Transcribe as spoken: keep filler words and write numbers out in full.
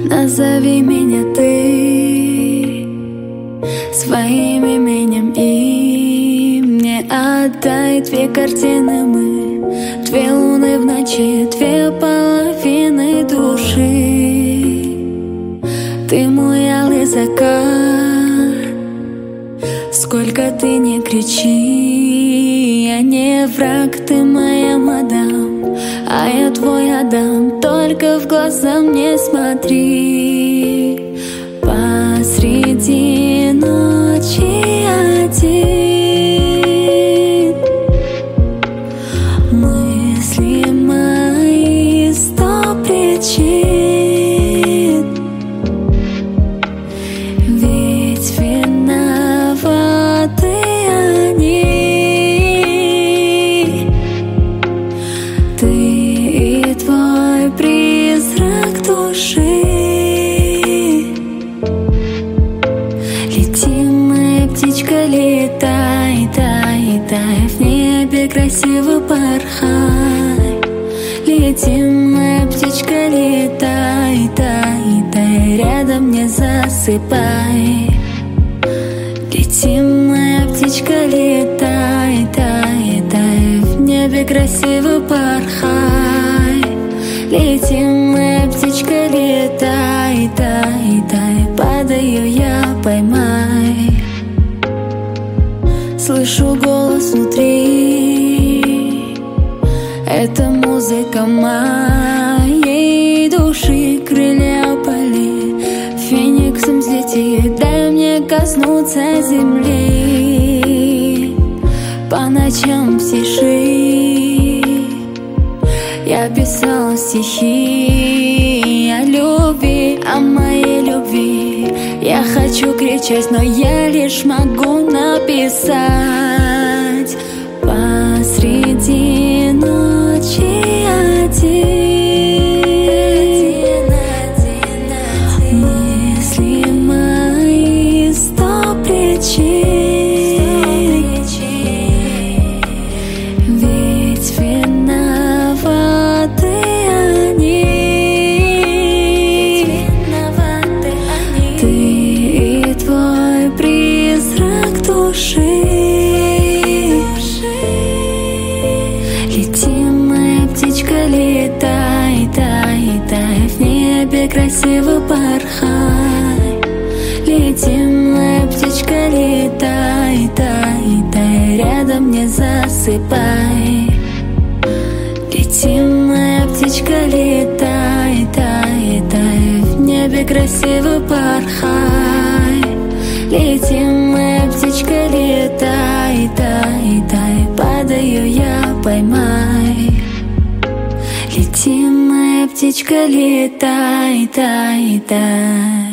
Назови меня ты своим именем и мне отдай две картины мы, две луны в ночи, две половины души. Ты мой алый закат, сколько ты не кричи, я не враг, ты моя мадам, а я твой Адам, только в глаза мне смотри. Посреди ночи один, мысли мои сто причин, ведь виноваты они. Ты и твой призрак души. Лети, моя птичка, летай, тай, тай, в небе красиво порхай. Лети, моя птичка, летай, тай, тай, рядом не засыпай. Лети, моя птичка, летай, тай, тай, в небе красиво порхай. Лети, моя птичка, летай, тай, тай, падаю я, поймай. Слышу голос внутри, это музыка моей души. Крылья опали, фениксом взлети, дай мне коснуться земли. По ночам стиши я писала стихи о любви, о моей любви. Я хочу кричать, но я лишь могу написать. Посреди ночи один, мысли мои сто причин, ведь виноваты они. Ты и твой призрак души. Лети, моя птичка, летай, тай, тай, в небе красиво порхай. Лети, моя птичка, летай, тай, тай, рядом не засыпай. Лети, моя птичка, летай, тай, тай, в небе красиво порхай. Лети, моя птичка, летай, тай, тай, падаю я, поймай. Лети, моя птичка, летай, тай, тай.